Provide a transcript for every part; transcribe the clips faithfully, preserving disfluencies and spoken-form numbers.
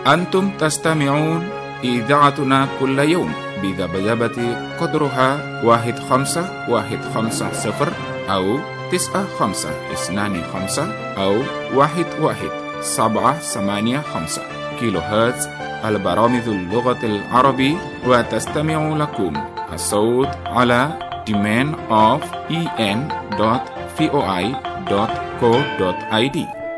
أنتم تستمعون إذاعتنا كل يوم بذبذبة قدرها واحد خمسة واحد خمسة صفر أو تسعة خمسة اثنان خمسة أو واحد واحد سبعة ثمانية خمسة كيلو هرتز البرامج اللغة العربية. وتستمع لكم الصوت على demand of en dot voi dot co dot id.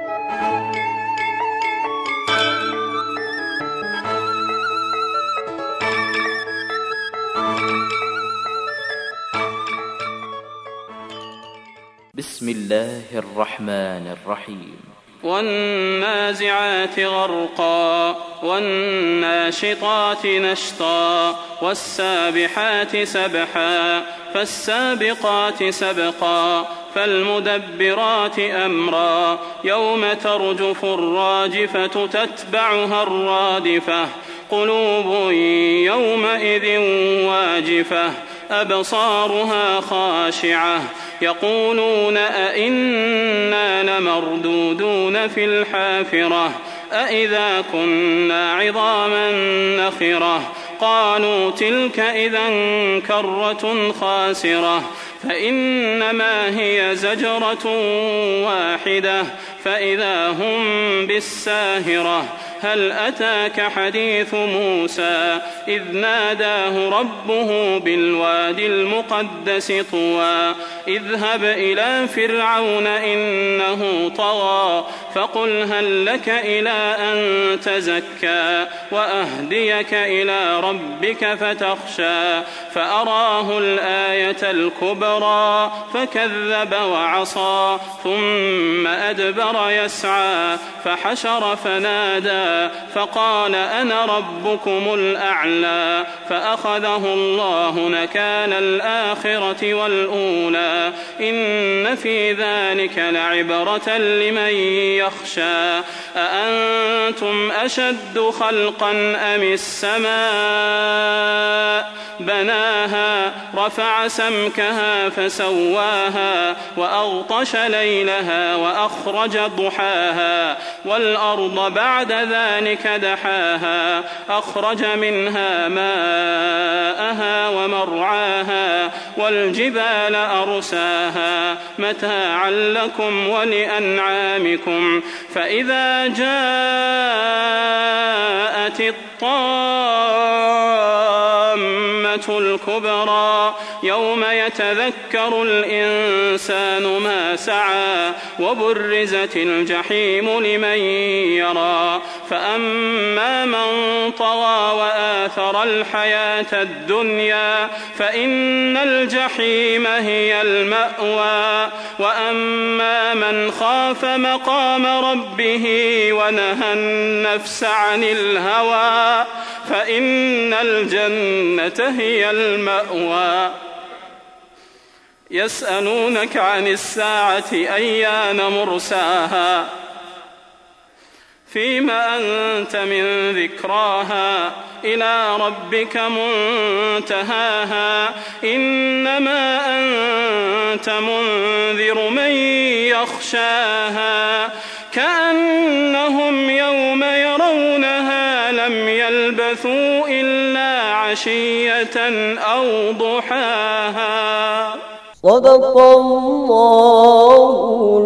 بسم الله الرحمن الرحيم. والنازعات غرقا والناشطات نشطا والسابحات سبحا فالسابقات سبقا فالمدبرات أمرا يوم ترجف الراجفة تتبعها الرادفة قلوب يومئذ واجفة أبصارها خاشعة يقولون أئنا لمردودون في الحافرة أئذا كنا عظاما نخرة قالوا تلك إذا كرة خاسرة فإنما هي زجرة واحدة فإذا هم بالساهرة هل أتاك حديث موسى إذ ناداه ربه بالوادي المقدس طوى اذهب إلى فرعون إنه طغى فقل هل لك إلى أن تزكى وأهديك إلى ربك فتخشى فأراه الآية الكبرى فكذب وعصى ثم أدبر يسعى فحشر فنادى فقال أنا ربكم الأعلى فأخذه الله نكال الآخرة والأولى إن في ذلك لعبرة لمن يخشى أأنتم أشد خلقا أم السماء بناها رفع سمكها فسواها وأغطش ليلها وأخرج ضحاها والأرض بعد ذلك دحاها أخرج منها ماءها ومرعاها والجبال أرساها متاعا لكم ولأنعامكم فإذا جاءت الطامة الكبرى يوم يتذكر الإنسان ما سعى وبرزت الجحيم لمن يرى فأما من طغى وآثر الحياة الدنيا فإن الجحيم هي المأوى وأما من خاف مقام ربه ونهى النفس عن الهوى فإن الجنة هي المأوى يسألونك عن الساعة أيان مرساها فيما أنت من ذكراها إلى ربك منتهاها إنما أنت منذر من يخشاها كأنهم يوم يرونها لم يلبثوا إلا عشية أو ضحاها. صدق الله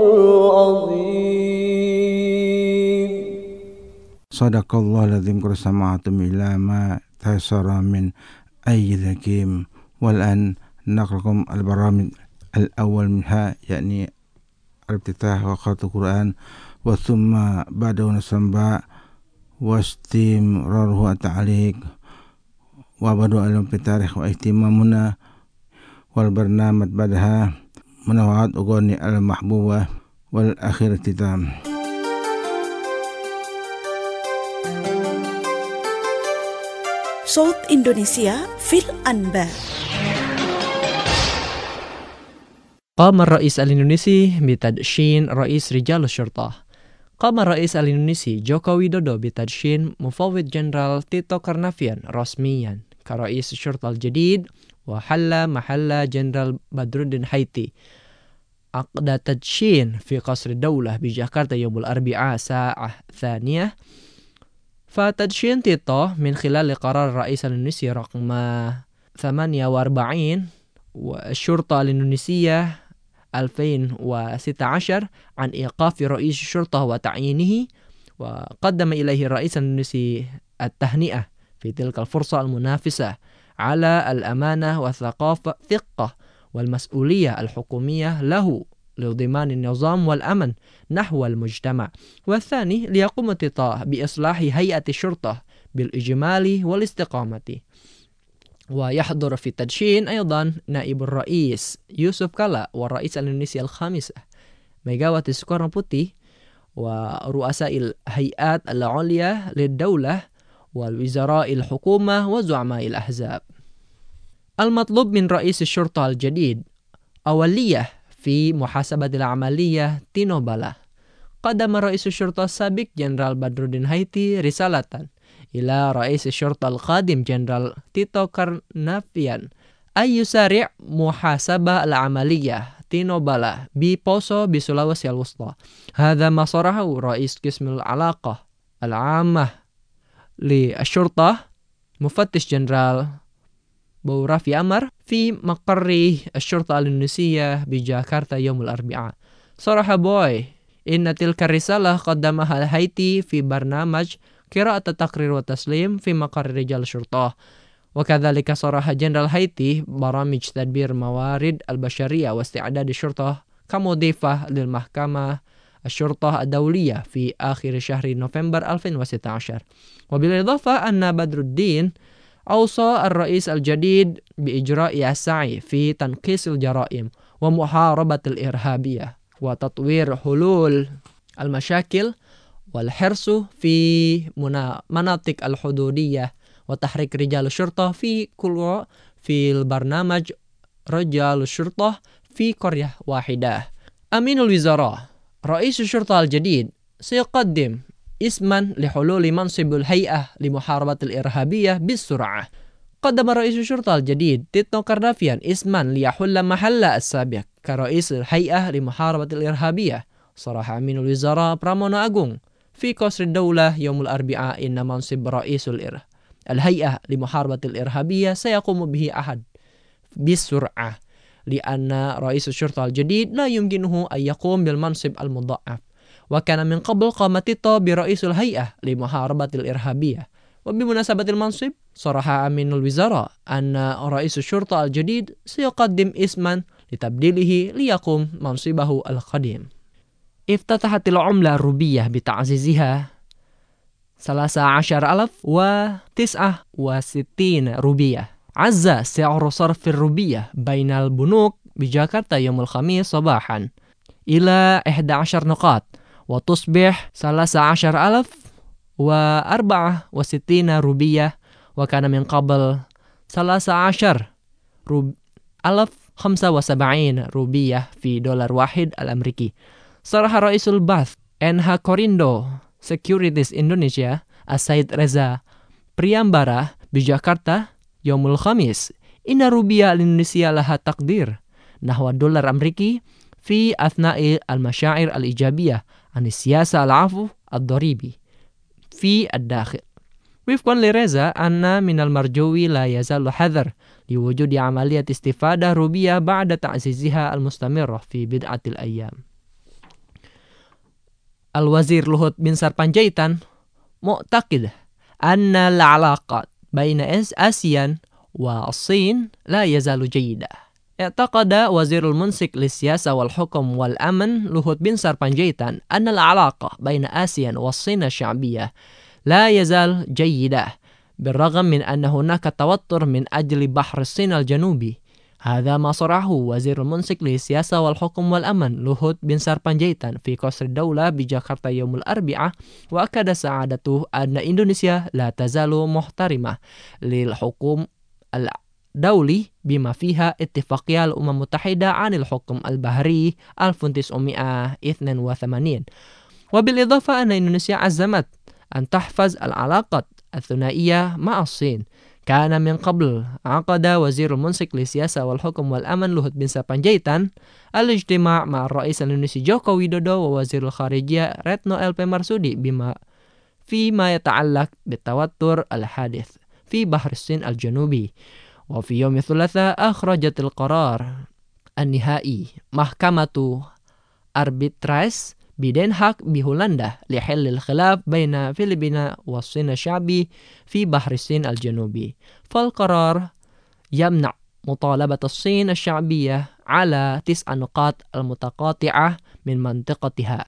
العظيم. صدق الله العظيم. قد سمعتم إلى ما تيسر من أي ذكيم. والآن نقرأكم البرامج الأول منها يعني الافتتاح وقراءة القرآن وثم بعده نسمع واستمراره التعليق وبدء الانفتاح واهتمامنا والبرنامج بعدها منوعات أغاني المحبوبة والأخير اختتام. صوت إندونيسيا في الأنباء. قام الرئيس الإندونيسي بتدشين رئيس رجال الشرطة. قام الرئيس الإندونيسي جوكو ويدودو بتدشين مفوض جنرال تيتو كارنافيان رسميا كرئيس الشرطة الجديد وحل محل جنرال بدرودين حيتي. عقد تدشين في قصر الدولة بجاكرتا يوم الأربعاء ساعة ثانية فتدشين تيتو من خلال قرار الرئيس الإندونيسي رقم ثمانية وأربعين والشرطة الإندونيسية ألفين وستة عشر عن إيقاف رئيس الشرطة وتعيينه، وقدم إليه الرئيس الإندونيسي التهنئة في تلك الفرصة المنافسة على الأمانة والثقافة ثقة والمسؤولية الحكومية له لضمان النظام والأمن نحو المجتمع. والثاني ليقوم تيتو بإصلاح هيئة الشرطة بالإجمال والاستقامة. ويحضر في التدشين أيضا نائب الرئيس يوسف كالا والرئيس الإندونيسي الخامسة ميغاواتي سوكارنو بوتي ورؤساء الهيئات العليا للدولة والوزراء الحكومة وزعماء الأحزاب. المطلوب من رئيس الشرطة الجديد أولية في محاسبة العملية تينوبالا. قدم رئيس الشرطة السابق جنرال بدرودين هايتي رسالة إلى رئيس الشرطة القادم جنرال تيتو كارنافيان أن يسارع محاسبة العملية تينوبالا ببوسو بسلاوسي الوسطى. هذا ما صرحه رئيس قسم العلاقة العامة للشرطة مفتش جنرال بورافي أمر في مقر الشرطة الإندونيسية بجاكرتا يوم الأربعاء. صرح بوي إن تلك الرسالة قدمها هايتي في برنامج قراءة التقرير والتسليم في مقر رجال الشرطة. وكذلك صرح جنرال هايتي برامج تدبير موارد البشرية واستعداد الشرطة كمضيفة للمحكمة الشرطة الدولية في آخر شهر نوفمبر ألفين وستة عشر. وبالإضافة أن بدر الدين أوصى الرئيس الجديد بإجراء السعي في تنقيص الجرائم ومحاربة الإرهابية وتطوير حلول المشاكل والحرص في مناطق الحدودية وتحريك رجال الشرطة في كل في البرنامج رجال الشرطة في قرية واحدة. أمين الوزراء رئيس الشرطة الجديد سيقدم اسما لحلول منصب الهيئة لمحاربة الإرهابية بالسرعة. قدم رئيس الشرطة الجديد تيتو كارنافيان اسما ليحل محل السابق كرئيس الهيئة لمحاربة الإرهابية. صرح أمين الوزراء براmono Agung في قصر الدولة يوم الأربعاء إن منصب رئيس الإر الهيئة لمحاربة الإرهابية سيقوم به أحد بالسرعة، لأن رئيس الشرطة الجديد لا يمكنه أن يقوم بالمنصب المضاعف. وكان من قبل قام تيتو برئيس الهيئة لمحاربة الإرهابية. وبمناسبة المنصب صرح أمين الوزراء أن رئيس الشرطة الجديد سيقدم اسما لتبديله ليقوم منصبه القديم. افتتحت العملة الروبية بتعزيزها ثلاثة عشر ألف وتسعة وستين روبية. عز سعر صرف الروبية بين البنوك بجاكرتا يوم الخميس صباحا إلى إحدى عشرة نقاط وتصبح ثلاثة عشر ألف وأربعة وستين روبية، وكان من قبل ثلاثة عشر ألف خمسة وسبعين روبية في دولار واحد الأمريكي. صرح رئيس البعث إنها كوريندو سيكيوريتيز إندونيسيا السيد رeza Priyambara بجاكرتا يوم الخميس إن الروبية الإندونيسية لها تقدير نحو الدولار الأمريكي في أثناء المشاعر الإيجابية عن السياسة العفو الضريبي في الداخل. وفقا لرeza أن من المرجوي لا يزال حذر لوجود عملية استفادة روبية بعد تعزيزها المستمرة في بضعة الأيام. الوزير لوهوت بنسار بانجايتان معتقد أن العلاقات بين آسيان والصين لا يزال جيدة. اعتقد وزير المنسق للسياسة والحكم والأمن لوهوت بنسار بانجايتان أن العلاقة بين آسيان والصين الشعبية لا يزال جيدة بالرغم من أن هناك توتر من أجل بحر الصين الجنوبي. هذا ما صرحه وزير المنسق للسياسة والحكم والأمن لوهوت بنسار بانجايتان في قصر الدولة بجاكرتا يوم الأربعاء، وأكد سعادته أن إندونيسيا لا تزال محترمة للحكم الدولي بما فيها اتفاقية الأمم المتحدة عن الحكم البحري ألف وتسعمائة واثنين وثمانين. وبالإضافة أن إندونيسيا عزمت أن تحفظ العلاقات الثنائية مع الصين. كان من قبل عقد وزير المنسق للسياسة والحكم والأمن لوهوت بنسار بانجايتان الاجتماع مع الرئيس الإندونيسي جوكو ويدودو ووزير الخارجية رتno L P Marsudi بما فيما يتعلق بالتوتر الحادث في بحر الصين الجنوبي. وفي يوم الثلاثاء أخرجت القرار النهائي محكمة أربيتراس بدين هاغ بهولندا لحل الخلاف بين فلبين والصين الشعبي في بحر الصين الجنوبي. فالقرار يمنع مطالبة الصين الشعبية على تسع نقاط المتقاطعة من منطقتها.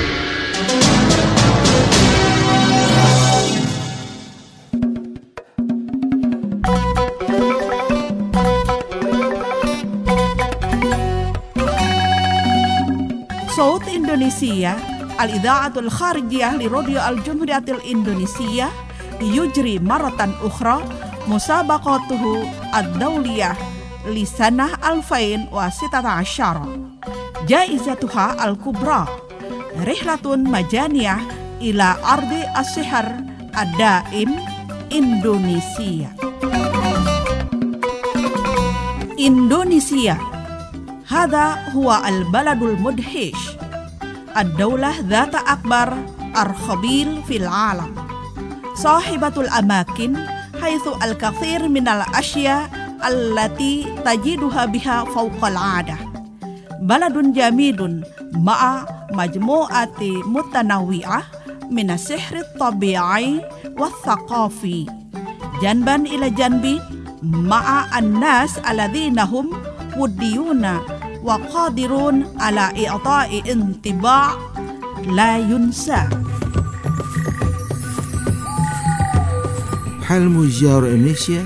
صوت إندونيسيا الإذاعة الخارجية لراديو الجمهورية الإندونيسية يجري مرة أخرى مسابقته الدولية لسنة ألفين وستة عشر. جائزتها الكبرى رحلة مجانية إلى أرض السحر الدائم إندونيسيا. إندونيسيا هذا هو البلد المدهش، الدولة ذات أكبر أرخبيل في العالم، صاحبة الأماكن حيث الكثير من الأشياء التي تجدها بها فوق العادة. بلد جميل مع مجموعة متنوعة من السحر الطبيعي والثقافي جنبا إلى جنب مع الناس الذين هم وديون وقادرون على إعطاء انطباع لا ينسى. حلم زيارة إندونيسيا؟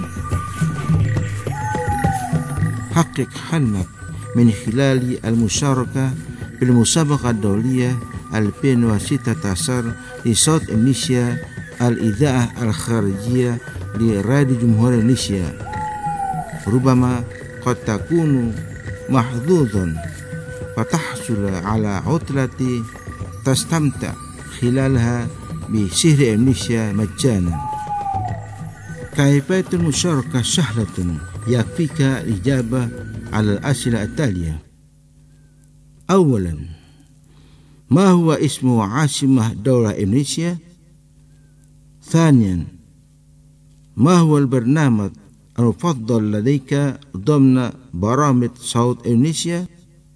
حقق حلمك من خلال المشاركة في المسابقة الدولية ألفين وستة عشر لصوت إندونيسيا الإذاعة الخارجية لراديو جمهورية إندونيسيا. ربما قد تكون محظوظا فتحصل على عطلة تستمتع خلالها بسحر إندونيسيا مجانا. كيفية المشاركة سهلة، يكفيك الإجابة على الأسئلة التالية. أولا، ما هو اسم عاصمة دولة إندونيسيا؟ ثانيا، ما هو البرنامج المفضل لديك ضمن برامج صوت إندونيسيا؟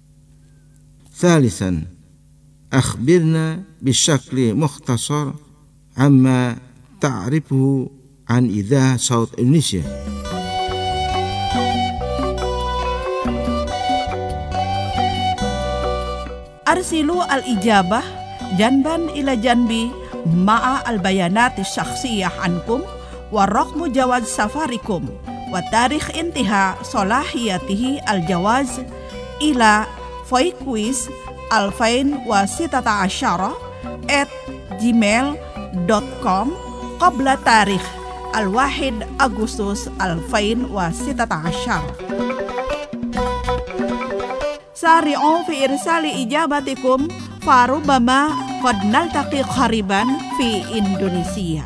ثالثا، أخبرنا بشكل مختصر عما تعرفه عن إذاعة صوت إندونيسيا. أرسلوا الإجابة جنبا إلى جنب مع البيانات الشخصية عنكم ورقم جواز سفركم وتاريخ انتهاء صلاحيته الجواز إلى فويكويز ألفين وستة عشر at جيميل دوت كوم قبل تاريخ الواحد أغسطس ألفين وستة عشر. سارعوا في إرسال إجابتكم فربما قد نلتقي قريبا في إندونيسيا.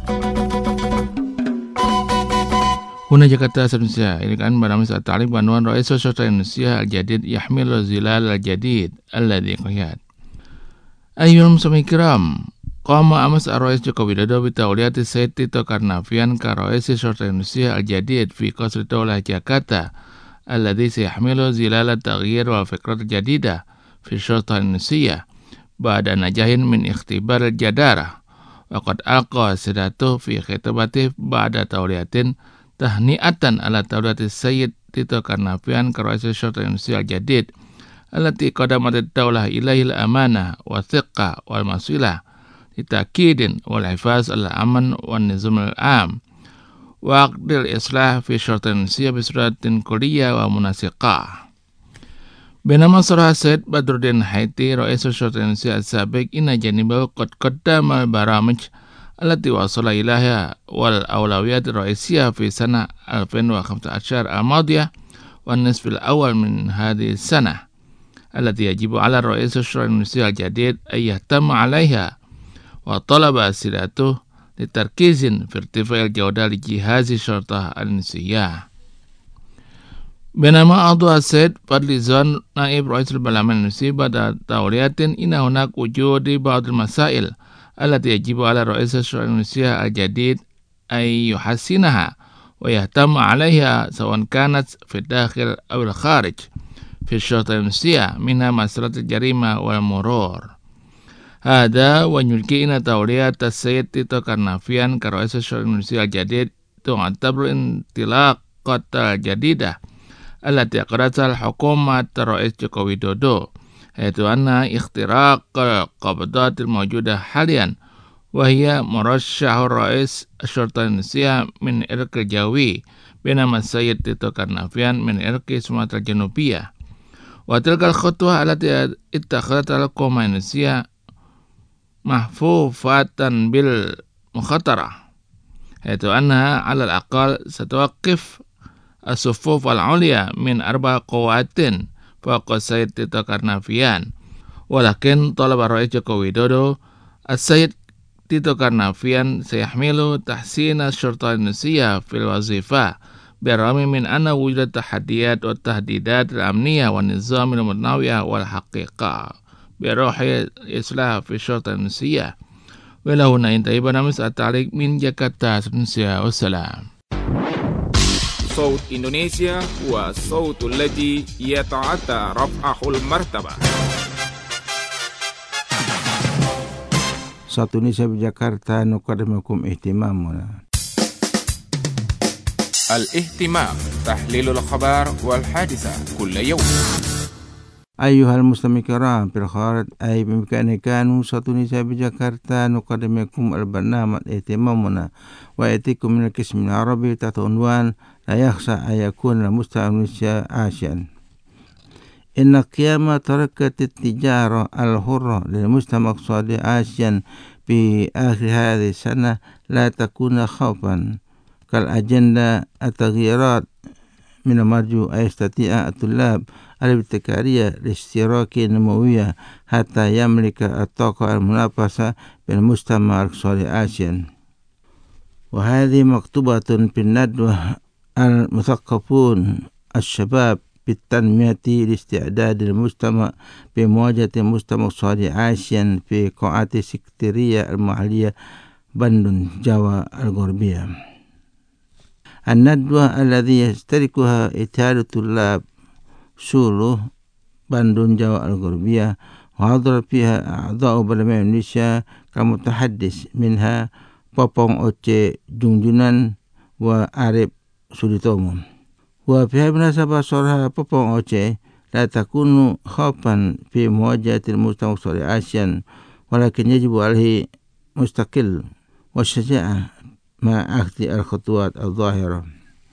هنا جاكرتا Indonesia. Ini kan برنامج التعليق بعنوان رئيس الشرطة الإندونيسية الجديد يحمل الظلال الجديد الذي قياد. أيها المستمعين الكرام، قام أمس الرئيس جوكو ويدودو بتولية السيد تيتو كارنافيان كرئيس الشرطة الإندونيسية الجديد في قصر الدولة جاكرتا الذي سيحمل ظلال التغيير والفكرة الجديدة في الشرطة الإندونيسية بعد نجاح من اختبار الجدارة. وقد ألقى سيادته في خطبته بعد تولية تهنئة على تولية السيد تيتو كارنافيان كرئيس الشرطة الإندونيسية الجديد التي قدمت الدولة إليه الأمانة والثقة والمسؤولية لتأكيد والحفاظ على الأمن والنظام العام وعقد الإصلاح في الشرطة الإندونيسية بصورة كلية ومنسقة. بينما صرح السيد بدر الدين حيتي رئيس الشرطة الإندونيسية السابق إن جانبه قد قدم البرامج التي وصل إليها والأولويات الرئيسية في سنة ألفين وخمسة عشر الماضية والنصف الأول من هذه السنة التي يجب على رئيس الشرطة الإندونيسية الجديد أن يهتم عليها، وطلب سيادته لتركيز في ارتفاع الجودة لجهاز الشرطة الإندونيسية. بينما أوضح السيد فضل زون نائب رئيس البرلمان الإندونيسي بعد تولية إن هناك وجود بعض المسائل التي يجب على رئيس الشورى الإندونيسية الجديد أن يحسنها ويهتم عليها سواء كانت في الداخل أو الخارج في الشرطة الإندونيسية، منها مسألة الجريمة والمرور. هذا ويمكن تولية السيد تيتو كارنافيان كرئيس الشورى الإندونيسية الجديد تعتبر انطلاقة جديدة التي أقرتها الحكومة الرئيس جوكو ويدودو، حيث أن اختراق القبضات الموجودة حاليا، وهي مرشح رئيس الشرطة الإندونيسية من إرق الجاوي، بينما السيد تيتو كارنافيان من إرق سومطرة الجنوبية. وتلك الخطوة التي اتخذتها الحكومة الإندونيسية محفوفة بالمخاطرة، حيث أنها على الأقل ستوقف الصفوف العليا من أربع قوات فوق السيد تيتو كارنافيان. ولكن طلب الرئيس جوكو ويدودو السيد تيتو كارنافيان سيحمل تحسين الشرطة الإندونيسية في الوظيفة، بالرغم من أن وجود التحديات والتهديدات الأمنية والنظام المتنوع والحقيقة بروح الإصلاح في الشرطة الإندونيسية. وإلى هنا ينتهي برنامج التعليق من جاكرتا، إندونيسيا، والسلام. صوت إندونيسيا هو الصوت الذي يتعدى رفعه المرتبة. صوت إندونيسيا بجاكرتا نقدم لكم اهتمامنا. الاهتمام، تحليل الأخبار والحادثة كل يوم. أيها المستمعين الكرام، في الخارج أي بإمكانكم كانوا صوت إندونيسيا بجاكرتا نقدم لكم البرنامج اهتمامنا، ويأتيكم من القسم العربي تحت عنوان لا يخشى أن يكون المستمع إندونيسيا عاشيا. إن القيامة تركت التجارة الحرة للمجتمع الاقتصادي عاشيا في آخر هذه السنة لا تكون خوفا كالأجندة التغييرات من المرجو أن يستطيع الطلاب الابتكارية الاشتراك النموية حتى يملك الطاقة المنافسة بالمجتمع الاقتصادي عاشيا. وهذه مكتوبة في الندوة المثقفون الشباب بالتنمية لاستعداد المجتمع بمواجهة المجتمع الاقتصادي عاشيا في قاعة السكرتيرية المحلية بندون جاوا الغربية. الندوة الذي يشتركها اتحاد الطلاب سولو بندون جاوا الغربية، وحضر فيها أعضاء برلمان إندونيسيا كمتحدث، منها Popong Oce Jungjunan وعارف سوليتومو. وفي هذه المناسبة صرح Popong Oce لا تكون خوفا في مواجهة المجتمع الاقتصادي عاشيا، ولكن يجب عليه مستقل والشجاعة مع أخذ الخطوات الظاهرة.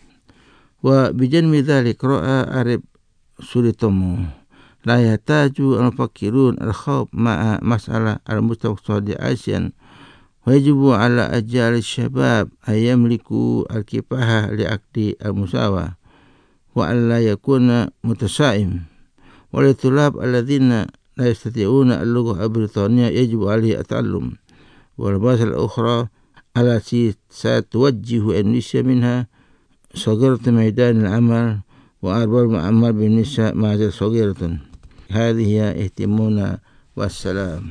وبجانب ذلك رأى عارف سوليتومو لا يحتاج المفكرون الخوف مع مسألة المجتمع الاقتصادي عاشيا، ويجب على أجيال الشباب أن يملكوا الكفاحة لعقد المساواة وأن لا يكون متشائم. وللطلاب الذين لا يستطيعون اللغة البريطانية يجب عليه التعلم. والمسألة الأخرى التي ستوجه إندونيسيا منها صغيرة ميدان العمل وأرباب الأعمال بالنساء مع ذلك صغيرة. هذه هي اهتمامنا، والسلام.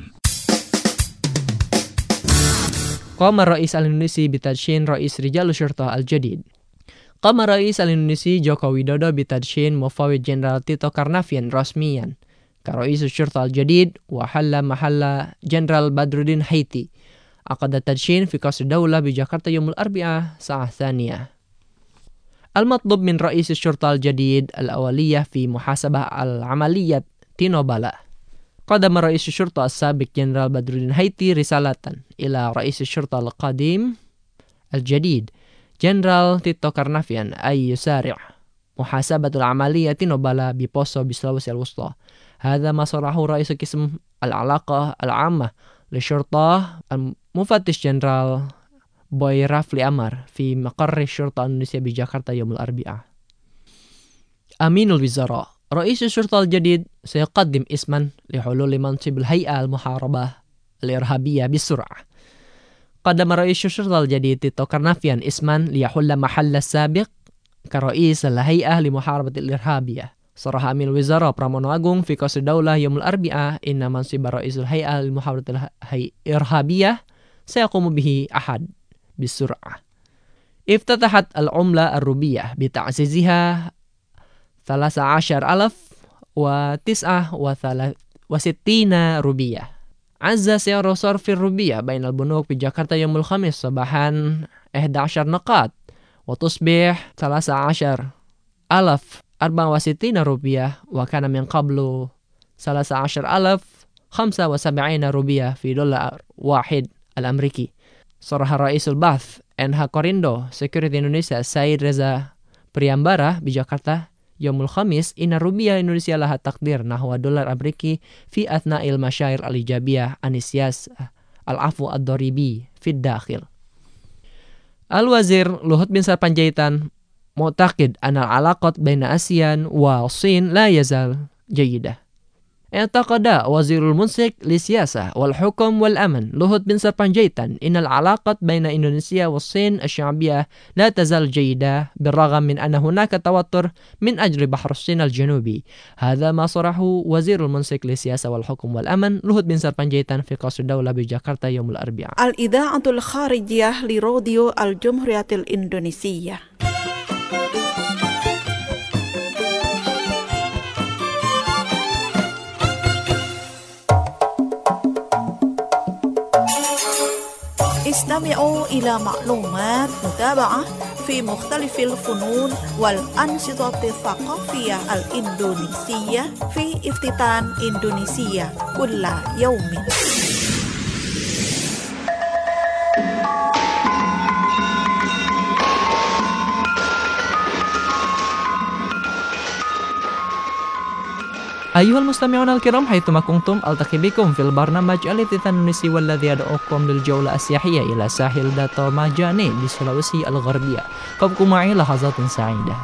قام الرئيس الإندونيسي بتدشين رئيس رجال الشرطة الجديد. قام الرئيس الإندونيسي جوكو ويدودو بتدشين مفوض جنرال تيتو كارنافيان رسميا كرئيس الشرطة الجديد، وحل محل جنرال بدرودين حيتي. عقد التدشين في قصر الدولة بجاكرتا يوم الأربعاء الساعة الثانية. المطلوب من رئيس الشرطة الجديد الأولية في محاسبة العملية تينوبالا. قدم رئيس الشرطة السابق جنرال بدرودين حيتي رسالة إلى رئيس الشرطة القادم الجديد جنرال تيتو كارنافيان أن يسارع محاسبة العملية تينوبالا ببوسو بسلاوسي الوسطى. هذا ما صرحه رئيس قسم العلاقة العامة للشرطة المفتش جنرال بوي رافلي أمر في مقر الشرطة الإندونيسية بجاكرتا يوم الأربعاء. أمين الوزراء رئيس الشرطة الجديد سيقدم اسما لحلول منصب الهيئة المحاربة الإرهابية بسرعة. قدم رئيس الشرطة الجديد تيتو كارنافيان اسما ليحل محل السابق كرئيس الهيئة لمحاربة الإرهابية، Sarah Amil Wizara Pramono Agung fi Qasr Daulah Yaumul Arbi'ah inna mansib Ra'isul Hay'ah lil Muhawaratil Irhabiyah sayaqumu bihi ahad bisur'ah. Iftatahat al-umla ar-rubiyah bi ta'ziziha thalatha ashar alaf wa tis'ah wa thalath wa sittina rubiyah. Azza siyara sarfir rubiyah bainal bunuk fi Jakarta Yaumul Khamis sabahan ihda ashar naqat wa tusbih thalatha ashar alaf arba wa sittina rubiyah wa kana min qablu thalatha ashar alaf khamsa wa sab'ina rubiyah fi dolar wahid al-Amriki. Sarah Ra'isul Bath N H Korindo Security Indonesia Said Reza Priyambara di Jakarta Yaumul Khamis inna rubiyah Indonesia laha takdir nahwa dolar Amriki fi athna'il masyair al-ijabiyah anisiyas al-afu ad-doribi fid dakhil. Al-Wazir Luhut bin Sarpanjaitan mu'taqid anal alaqat baina ASEAN wa Sin la yazal jayidah. I'taqada Wazirul Munsik li Siyasah wal Hukum wal Aman Luhut bin Sarpanjaitan innal alaqat baina Indonesia wa Sin asy-sya'biyah la tazal jayidah birragam min anna hunaka tawattur min ajli bahr Sin al-Janubi. Hadha ma sarahu Wazirul Munsik li Siyasah wal Hukum wal Aman Luhut bin Sarpanjaitan fi Qasr Daulah bi Jakarta Yaumul Arbi'ah. Al-Idha'atul Kharijiyah li Radio Al-Jumhuriyatil Indonesiyah. استمعوا إلى معلومات متابعة في مختلف الفنون والأنشطة الثقافية الإندونيسية في افتتان إندونيسيا كل يوم. أيها المستمعون الكرام حيثما كنتم ألتقي بكم في البرنامج الإفتتانونيسي والذي يدعوكم للجولة السياحية إلى ساحل داتوماجاني بسلوسي الغربية. فابقوا معي لحظات سعيدة.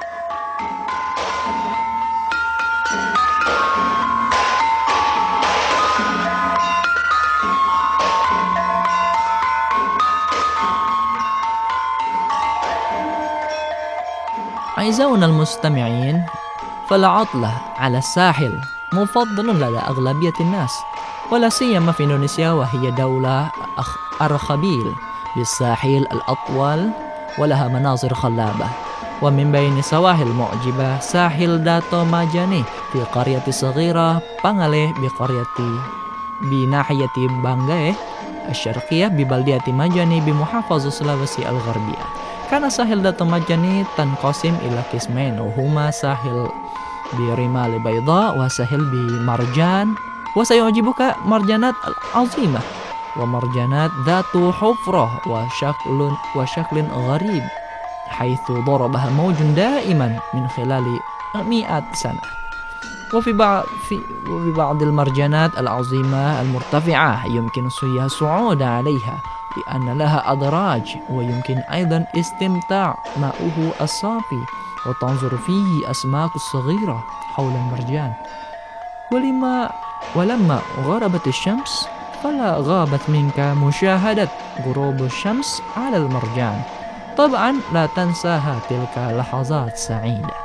أعزائنا المستمعين، فالعطلة على الساحل مفضل لدى أغلبية الناس، ولا سيما في إندونيسيا وهي دولة أرخبيل بالساحل الأطول ولها مناظر خلابة. ومن بين سواحل معجبة ساحل داتوماجاني في قرية صغيرة بانغالي بقرية بناحية بانغاي الشرقية ببلدية ماجاني بمحافظة سلawesi الغربية. كان ساحل داتوماجاني تنقسم إلى قسمين وهما ساحل برمال بيضاء وساحل بمرجان، وسيعجبك مرجانات عظيمة ومرجانات ذات حفرة وشكل وشكل غريب حيث ضربها موج دائما من خلال مئات سنة. وفي بعض في وفي بعض المرجانات العظيمة المرتفعة يمكن السياح الصعود عليها لأن لها أدراج، ويمكن أيضا استمتاع ماؤه الصافي وتنظر فيه أسماك الصغيرة حول المرجان. ولما ولما غربت الشمس فلا غابت منك مشاهدة غروب الشمس على المرجان. طبعا لا تنساها تلك لحظات سعيدة.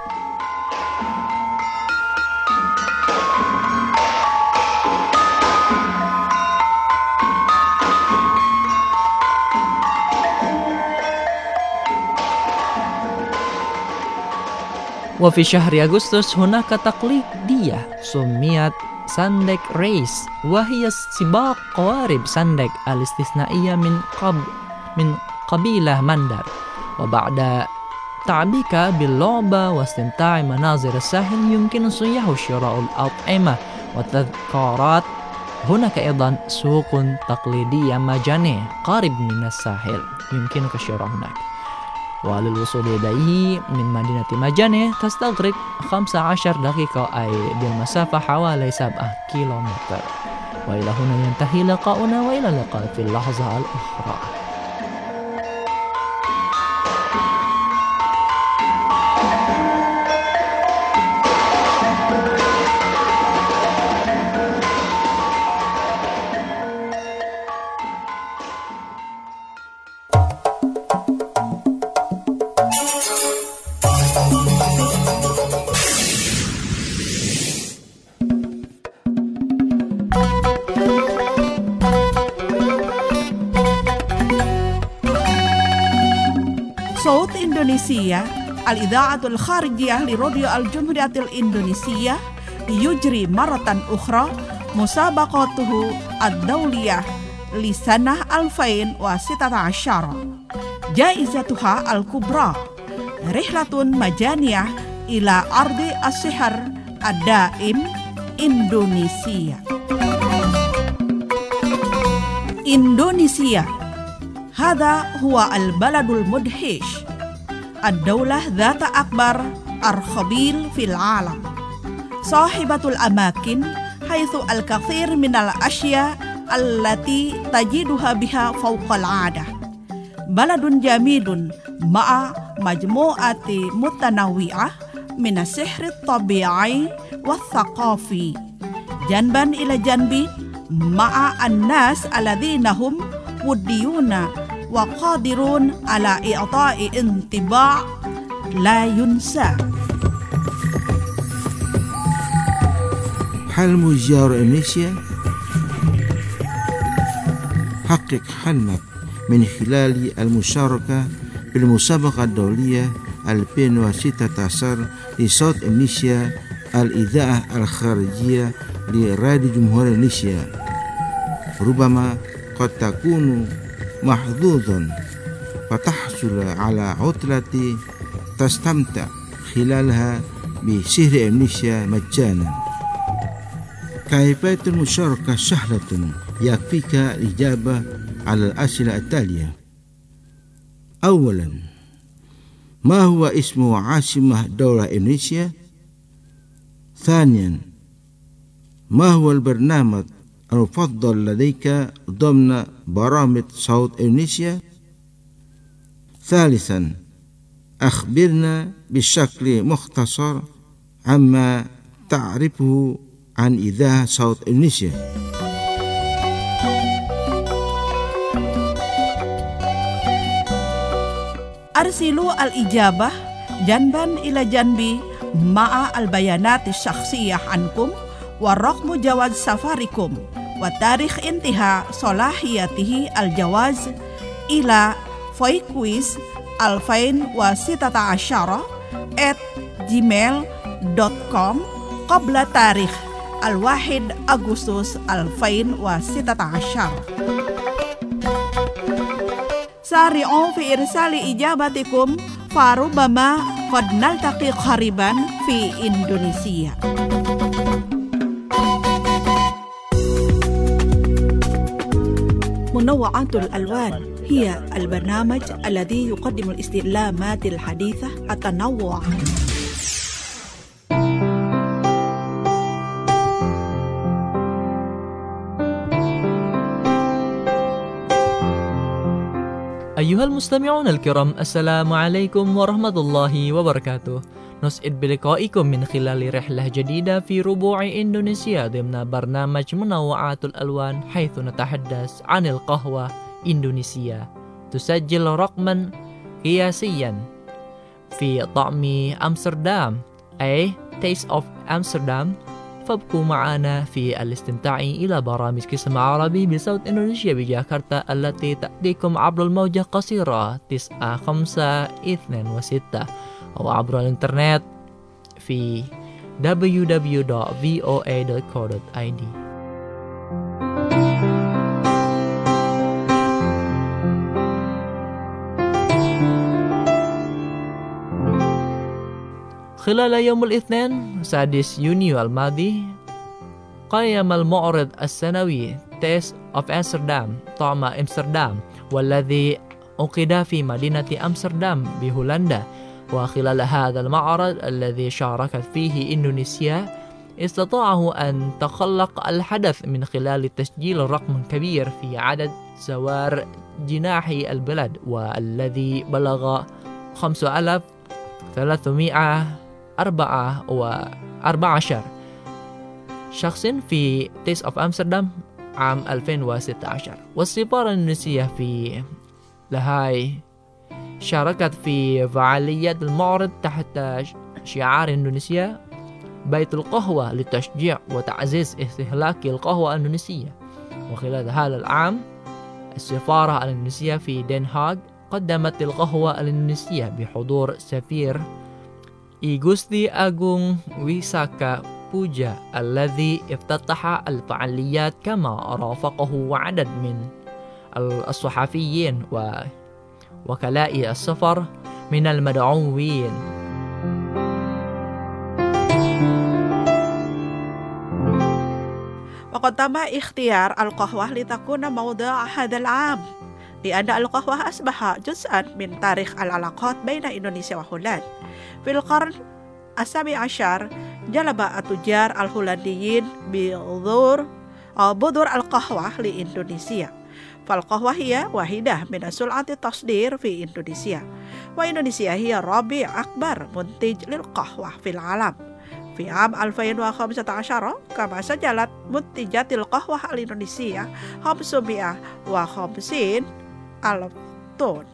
وفي شهر أغسطس هناك تقليدية سميت ساندك ريس، وهي سباق قوارب ساندك الاستثنائية من قب من قبيلة مندر. وبعد تعبك باللعبة واستمتاع مناظر الساحل يمكن السياح شراء الأطعمة والتذكارات. هناك أيضا سوق تقليدية مجاني قريب من الساحل يمكنك الشراء هناك. وللوصول إليه من مدينة ماجاني تستغرق خمسة عشر دقيقة، أي بالمسافة حوالي سبعة كيلومتر. وإلى هنا ينتهي لقاؤنا، وإلى اللقاء في اللحظة الأخرى. Indonesia Al-Idha'atul Kharijiyah li Radio Al-Jumhuriyatil Indonesia yujri maratan ukhra musabaqatuhu ad-dawliyah li sanah alfain wa sitata asyara. Jaizatuha al-kubra rihlatun majaniyah ila ardi as-sihar ad-daim Indonesia. Indonesia hada huwa al-baladul mudhish ad-daulah dhata akbar ar-khabil fil alam sahibatul amakin haitsu al-kathir minal asya allati tajiduha biha fawqal 'adah baladun jamidun ma'a majmu'ati mutanawwi'ah min as-sihri at-tabi'i wath-thaqafi janban ila janbi ma'a an-nas alladzina hum wuddiyuna wa qadirun ala i'ta'i intiba' la yunsa. هل مزيار إندونيسيا حقق حلمك من خلال المشاركة في المسابقة الدولية ألفين وستة عشر لصوت إندونيسيا الإذاعة الخارجية لراديو جمهورية إندونيسيا. ربما قد تكون محظوظا فتحصل على عطلة تستمتع خلالها بسهر إندونيسيا مجانا. كيفية المشاركة سهلة يكفيك الإجابة على الأسئلة التالية. أولا، ما هو اسم عاصمة دولة إندونيسيا؟ ثانيا، ما هو البرنامج المفضل لديك ضمن برامج صوت إندونيسيا؟ ثالثا، أخبرنا بشكل مختصر عما تعرفه عن إذاعة صوت إندونيسيا. أرسلوا الإجابة جنبا إلى جنب مع البيانات الشخصية عنكم ورقم جواز سفركم وتاريخ انتهاء صلاحيته الجواز إلى voicequiz ألفين وستة عشر at gmail dot com قبل تاريخ الواحد أغسطس ألفين وستة عشر. سارعوا في إرسال إجابتكم فربما قد نلتقي قريبا في إندونيسيا. منوعات الألوان هي البرنامج الذي يقدم الاستعلامات الحديثة التنوع. أيها المستمعون الكرام، السلام عليكم ورحمة الله وبركاته. نسعد بلقائكم من خلال رحلة جديدة في ربوع إندونيسيا ضمن برنامج منوعات الألوان، حيث نتحدث عن القهوة إندونيسيا. تسجل رقما قياسيا في طعم أمستردام أي Taste of Amsterdam. فابقوا معنا في الاستمتاع إلى برامج قسم عربي بصوت إندونيسيا بجاكرتا التي تأتيكم عبر الموجة قصيرة تسعة خمسة اثنين وستة أو عبر الإنترنت في دبليو دبليو دبليو دوت في او اي دوت كو دوت اي دي. خلال يوم الاثنين سادس يونيو الماضي قيم المعرض السنوي Taste of Amsterdam طعم أمستردام، والذي عقد في مدينة أمستردام بهولندا. وخلال هذا المعرض الذي شاركت فيه إندونيسيا استطاعه أن تخلق الحدث من خلال تسجيل رقم كبير في عدد زوار جناحي البلد، والذي بلغ خمسة آلاف وثلاثمائة وأربعة عشر شخص في Taste of Amsterdam عام ألفين وستة عشر. والسفارة الإندونيسية في لاهاي شاركت في فعاليات المعرض تحت شعار إندونيسيا بيت القهوة لتشجيع وتعزيز استهلاك القهوة الإندونيسية. وخلال هذا العام السفارة الإندونيسية في دنهاغ قدمت القهوة الإندونيسية بحضور سفير إيغوستي أغونغ ويساكا بوجا الذي افتتح الفعاليات، كما رافقه عدد من الصحفيين ووكلاء السفر من المدعوين. وقد تم اختيار القهوة لتكون موضوع هذا العام لأن القهوة أصبح جزءا من تاريخ العلاقات بين إندونيسيا وهولندا. في القرن السابع عشر جلب التجار الهولنديين بذور بذور القهوة لإندونيسيا، فالقهوة هي واحدة من سلعة التصدير في إندونيسيا، وإندونيسيا هي رابع أكبر منتج للقهوة في العالم. في عام ألفين وخمسة عشر كما سجلت منتجات القهوة الإندونيسية خمسمائة وخمسين ألف طن.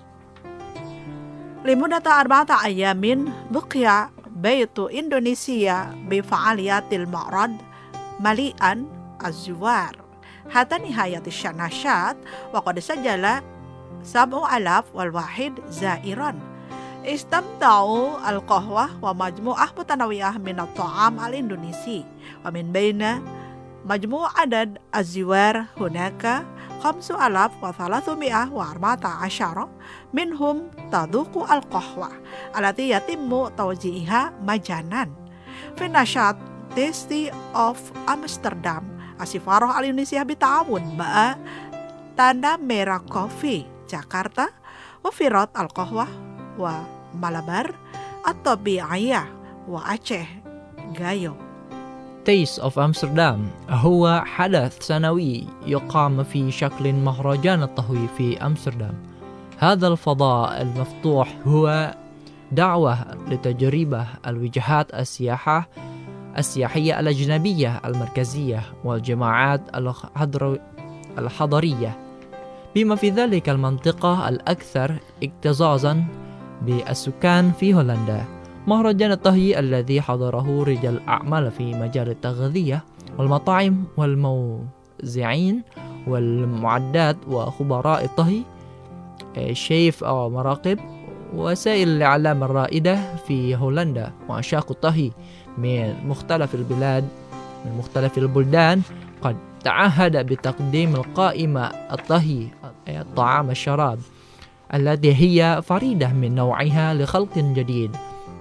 لمدة أربعة أيام بقي بيت إندونيسيا بفعاليات المعرض مليئا الزوار حتى نهاية النشاط، وقد سجل سبع آلاف والواحد زائرا استمتعوا القهوة ومجموعة متنوعة من الطعام الإندونيسي، ومن بين مجموع عدد الزوار هناك خمسة آلاف وثلاثمائة وأربعة عشر منهم تذوق القهوة التي يتم توزيعها مجانا. في النشاط Tasty of Amsterdam، السفارة الإندونيسية بالتعاون مع تانا ميرا كوفي جاكرتا وفرات القهوة وملابار الطبيعية وأتشه غايو. Taste of Amsterdam هو حدث سنوي يقام في شكل مهرجان الطهي في أمستردام. هذا الفضاء المفتوح هو دعوة لتجربة الوجهات السياحة السياحية الأجنبية المركزية والجماعات الحضرية، بما في ذلك المنطقة الأكثر اكتظاظا بالسكان في هولندا. مهرجان الطهي الذي حضره رجال أعمال في مجال التغذية والمطاعم والموزعين والمعدات وخبراء الطهي، شيف أو مراقب، وسائل الإعلام الرائدة في هولندا وعشاق الطهي من مختلف البلاد من مختلف البلدان قد تعهد بتقديم القائمة الطهي الطعام الشراب التي هي فريدة من نوعها لخلق جديد.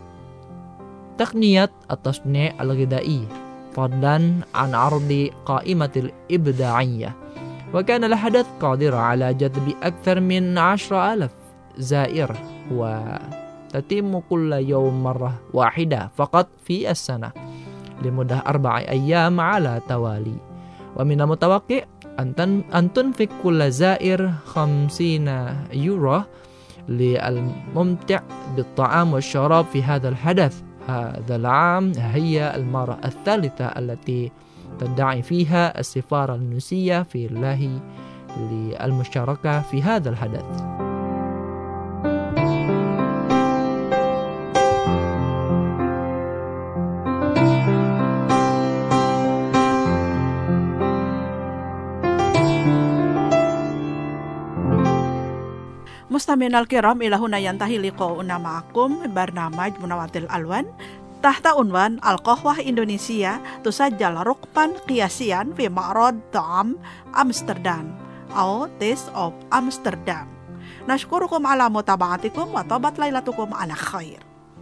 تقنية التصنيع الغذائي فضلا عن عرض قائمة الإبداعية، وكان الحدث قادر على جذب أكثر من عشرة آلاف زائر، وتتم كل يوم مرة واحدة فقط في السنة لمدة أربع أيام على توالي. ومن المتوقع أن تنفق كل زائر خمسين يورو للممتع بالطعام والشراب في هذا الحدث. هذا العام هي المرة الثالثة التي تدعي فيها السفارة الإندونيسية في الله للمشاركة في هذا الحدث. مستمعينا الكرام، إلى هنا ينتهي لقاؤنا معكم برنامج منوعات الألوان تحت عنوان القهوة إندونيسيا تسجل ركبا قياسيا في معرض طعام أمستردام أو Taste of Amsterdam. نشكركم على متابعتكم وطابت ليلتكم على خير.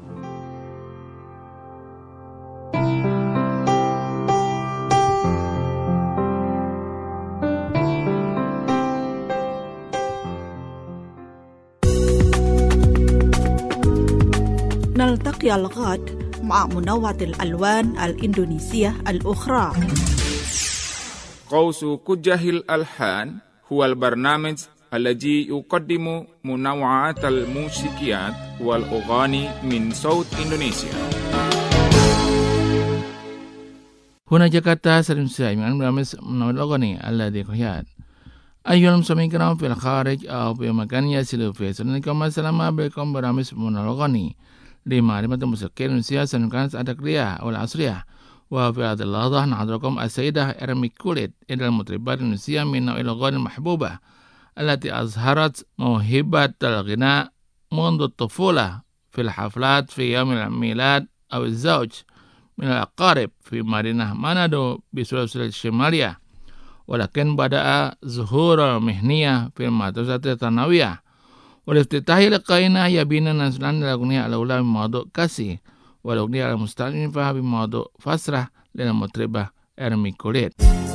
نلتقي الغد مع منوعات الألوان الإندونيسية الأخرى. قوس كجه الألحان هو البرنامج الذي يقدم منوعات الموسيقيات والأغاني من صوت إندونيسيا. هنا جاكرتا سلمسيا من برنامج منوعات الأغاني الذي قياد. أيها المستمعين الكرام في الخارج أو في مكان يصل فيه، سنلقاكم السلام عليكم برنامج منوعات الأغاني لمعرفة الموسيقى الإندونيسية سنكون التقليدية والعصرية. وفي هذه اللحظة نحضركم السيدة إرمي كوليت إحدى المطربات الإندونيسية من نوع الأغاني المحبوبة التي أظهرت موهبة الغناء منذ الطفولة في الحفلات في يوم الميلاد أو الزوج من الأقارب في مدينة مانادو بسلسلة الشمالية، ولكن بدأ ظهور مهنية في المدرسة الثانوية. والافتتاح لقائنا يبين نزلا الأغنية الأولى بموضوع كاسي، والأغنية المستأنفة بموضوع فسرة للمطربة إرمي كوليت.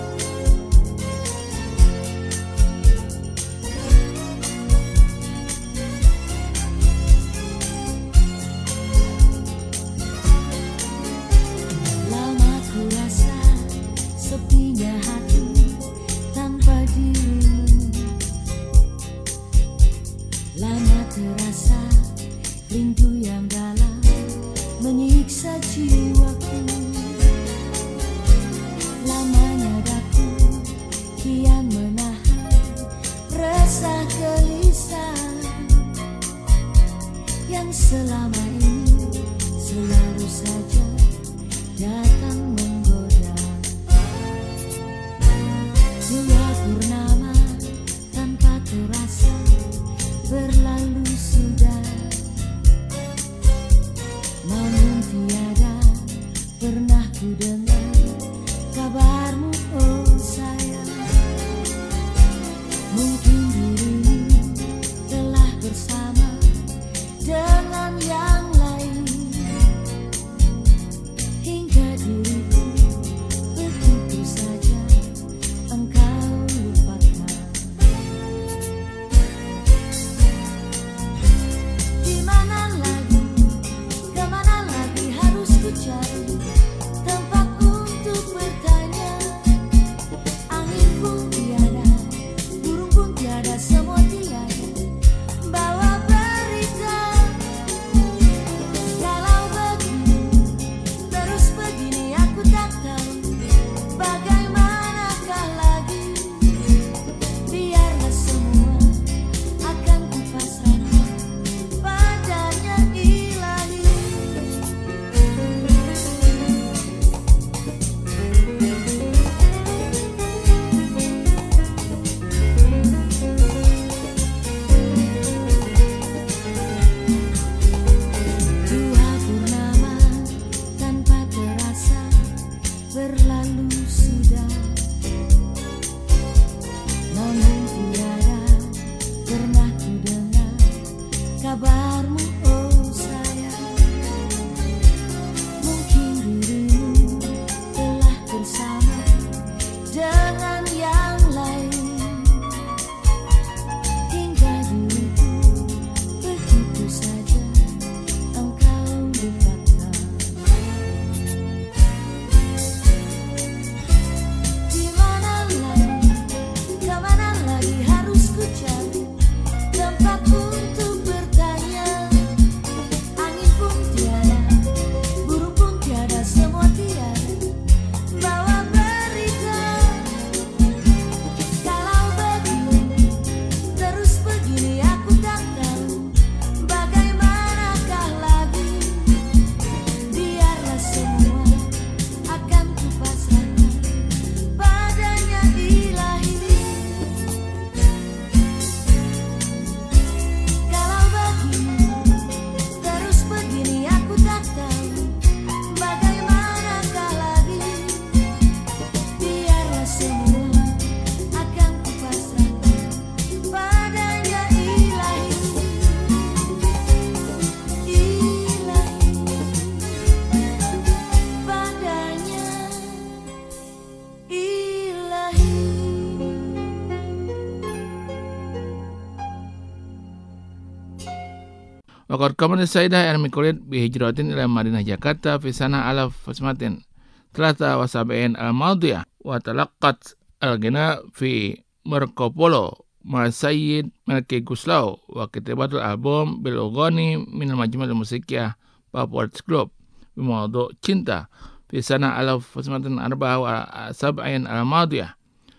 وقد قامت السيدة إرمي كوليت بهجرة إلى مدينة جاكرتا في سنة ألف وتسعمائة وثلاثة وسبعين الماضية، وتلقت الغناء في ماركوبولو مع السيد ملكي غوسلاو، وكتبت الألبوم بالأغاني من المجموعة الموسيقية بابورتس جروب بموضوع cinta في سنة ألف وتسعمائة وأربعة وسبعين الماضية.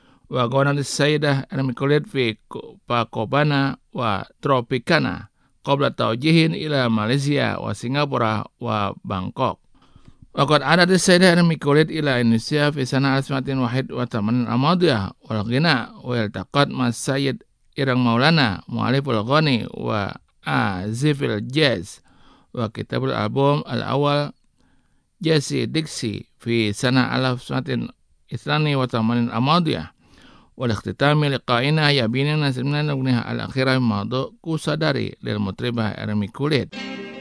وغنت السيدة إرمي كوليت في باكوبانا وتروبيكانا قبل توجيه إلى ماليزيا وسنغافورة وبانكوك. وقد عادت السيدة إرمي كوليت إلى إندونيسيا في سنة ألف وتسعمائة وواحد وثمانين الماضية والغناء، والتقت مع السيد Irang Maulana Mu'aliful Ghani wa Azifil Jazz wa Kitabul Album Al-Awal Jazzy Diksi fi sana alaf sanatin isnani wa tamanin amadiyah wal ikhtitami liqa'ina yabina nasimna nugniha al-akhirah madu kusadari lil mutribah Ermi Kulit.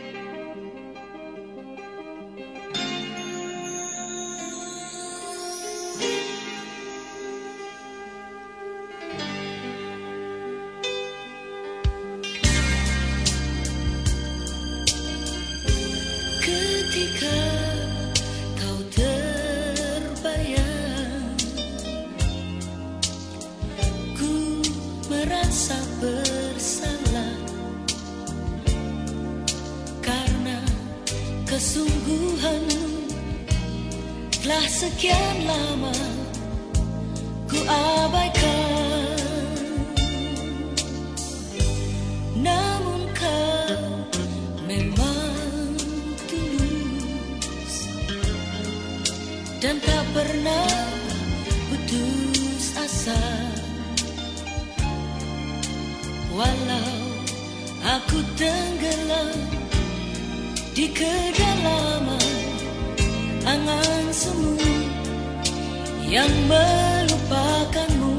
Kesungguhanmu telah sekian lama ku abaikan, namun kau memang tulus dan tak pernah putus asa. Walau aku tenggelam di kedalaman angan semu yang melupakanmu,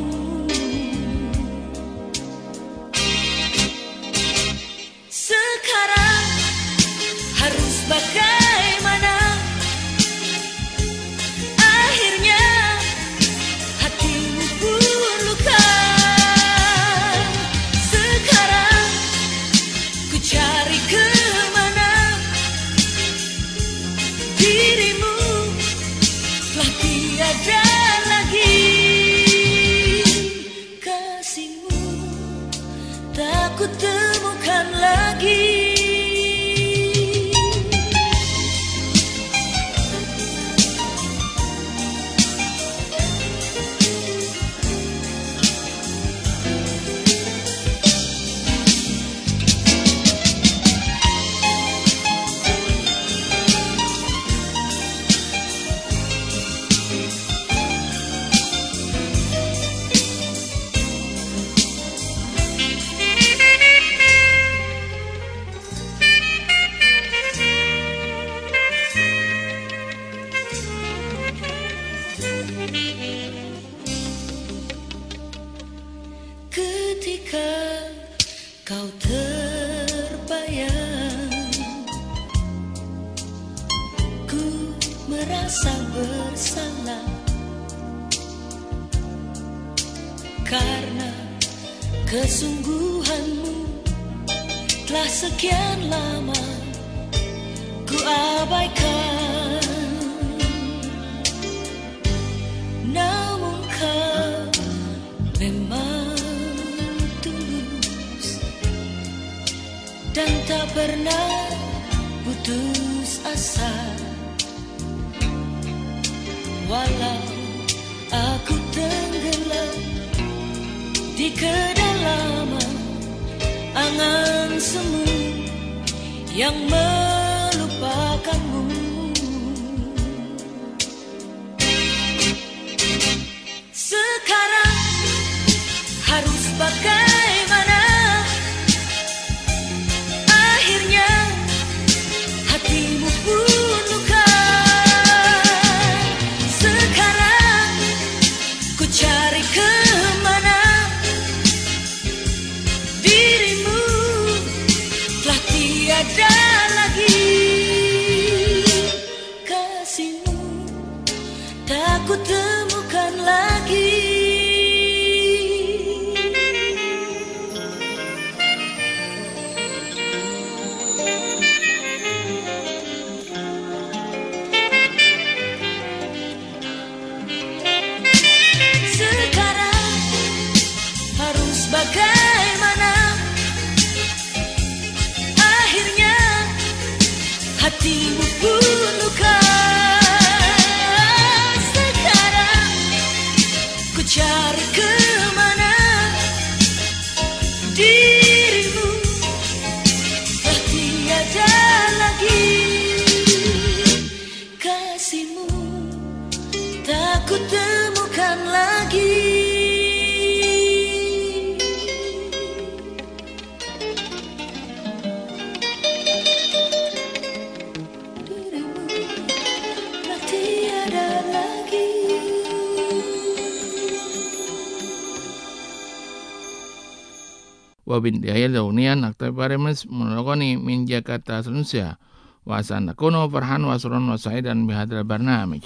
sekarang harus bagaimana? Akhirnya hatimu pun luka. Sekarang ku cari kemana? Dirimu telah tiada lagi. Kasihmu tak ku temukan lagi. Ketika kau terbayang, ku merasa bersalah karena kesungguhanmu telah sekian lama ku abaikan, namun kau memang dan tak pernah putus asa. Walau aku tenggelam di kedalaman angan semu yang melupakanmu, sekarang harus bagaimana? Akhirnya hatimu pun luka. Sekarang ku cari kemana? Dirimu telah tiada lagi. wa binti ayal daunian akta paremes menolakoni min Jakarta Indonesia wa sanakuno farhan wa surun wa sa'idan bihadzal barnamij.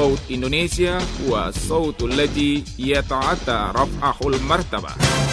صوت إندونيسيا هو الصوت الذي يتعدى رفعه المرتبة.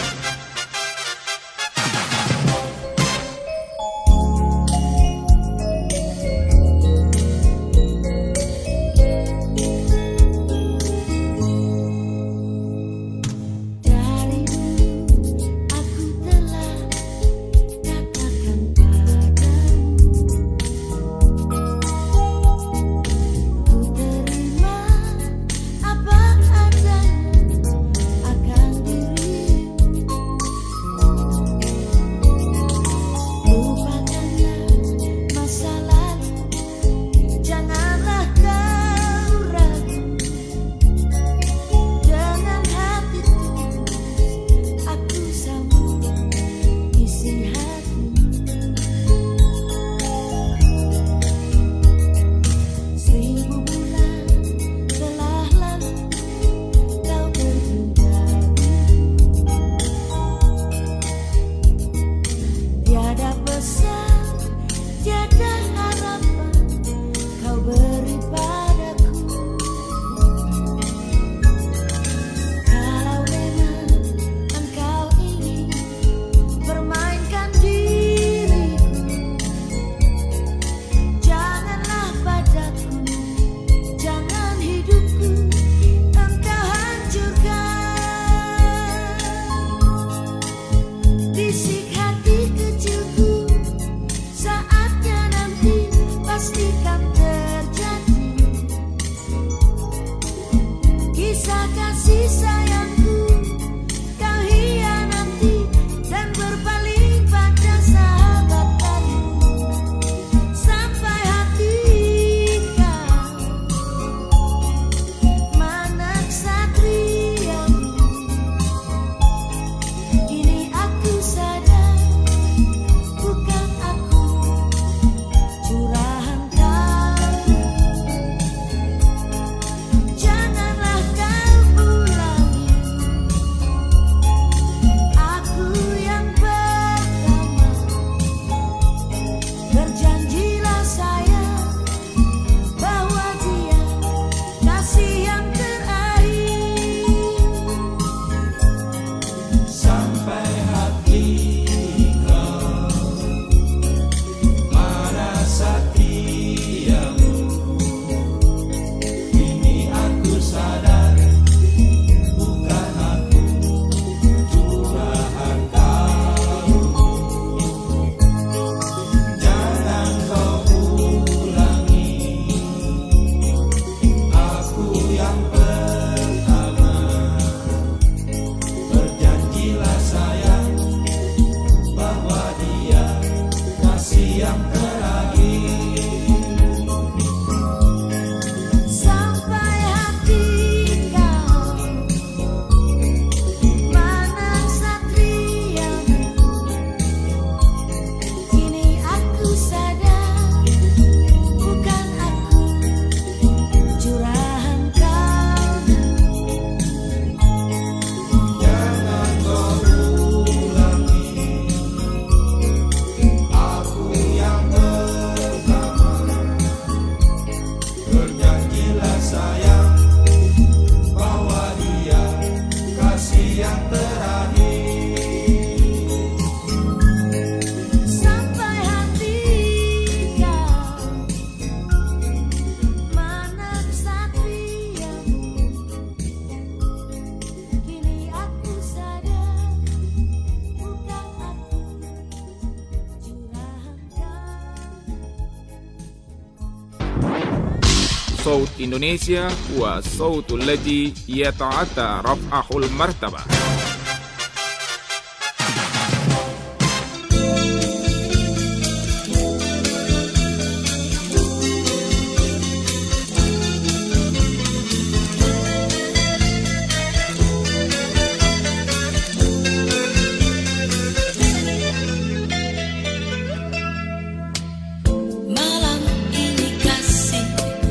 صوت إندونيسيا هو الصوت الذي يتعدى رفعه المرتبة.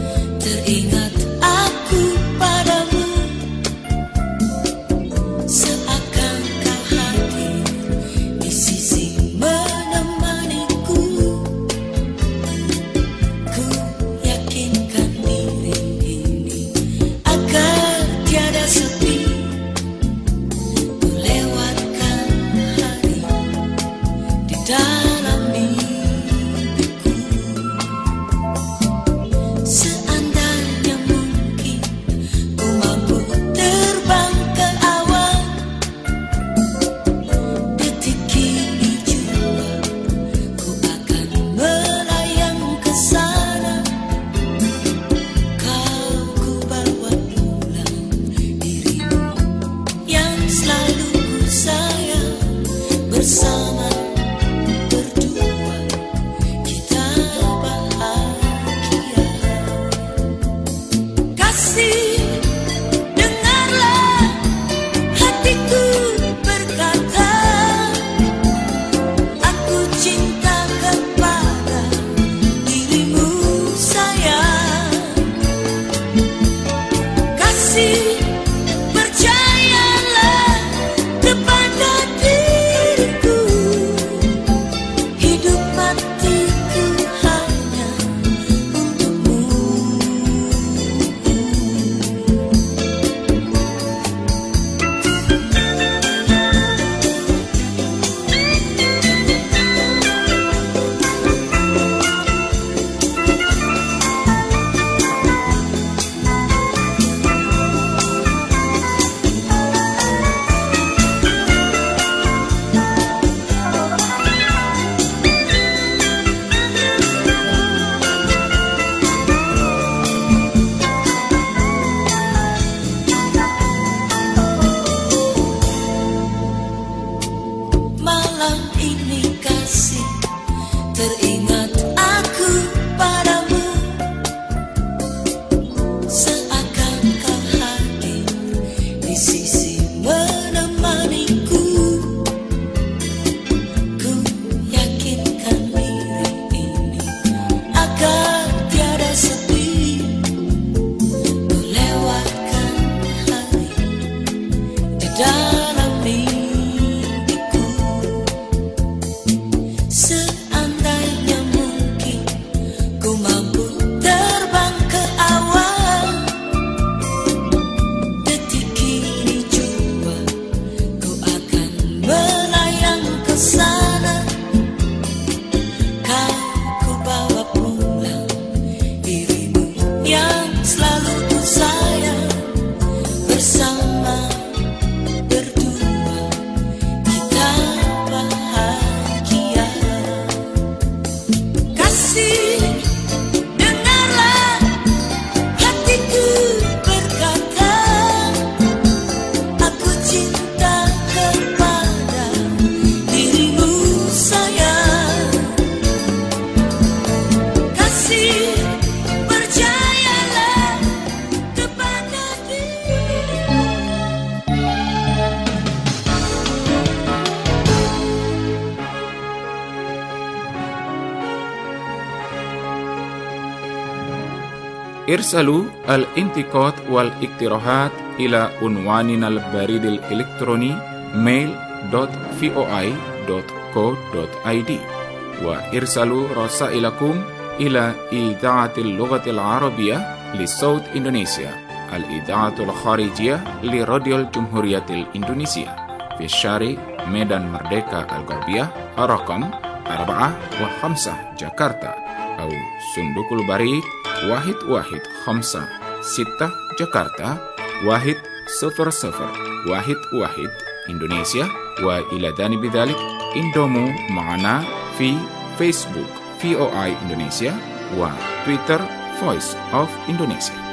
Ingat aku padamu. dalam mimpiku. Seandainya mungkin ku mampu terbang ke awan, detik ini juga ku akan melayang ke sana. Kau ku bawa pulang dirimu yang selalu ku sayang. Bersama berdua kita bahagia. Kasih, dengarlah hatiku berkata, aku cinta kepada dirimu sayang. Kasih, percayalah kepada diriku. Hidup matiku hanya untukmu. Malam ini kasih, teringat aku padamu. Seakan kau hadir di sisi menemaniku. Ku yakinkan diri ini agar tiada sepi. Ku lewatkan hari di dalam mimpiku. Seandainya mungkin ku mampu terbang ke awan, detik ini juga ku akan melayang ke sana. Kau ku bawa pulang dirimu yang selalu ku sayang. Bersama berdua kita bahagia. Kasih, dengarlah hatiku berkata, aku cinta kepada dirimu sayang. Kasih, percayalah kepada dirimu. ارسلوا الانتقاد والاقتراحات إلى عنواننا البريد الإلكتروني mail dot voi dot co dot id وارسلوا رسائلكم إلى إذاعة اللغة العربية لصوت إندونيسيا، الإذاعة الخارجية لراديو الجمهورية الإندونيسية في الشارع ميدان مردeka الغربية رقم أربعة وخمسة جاكرتا، أو صندوق البريد واحد واحد خمسة ستة جاكرتا واحد صفر صفر واحد واحد إندونيسيا. وإلى جانب ذلك انضموا معنا في فيسبوك في او اي إندونيسيا وتويتر Voice of Indonesia.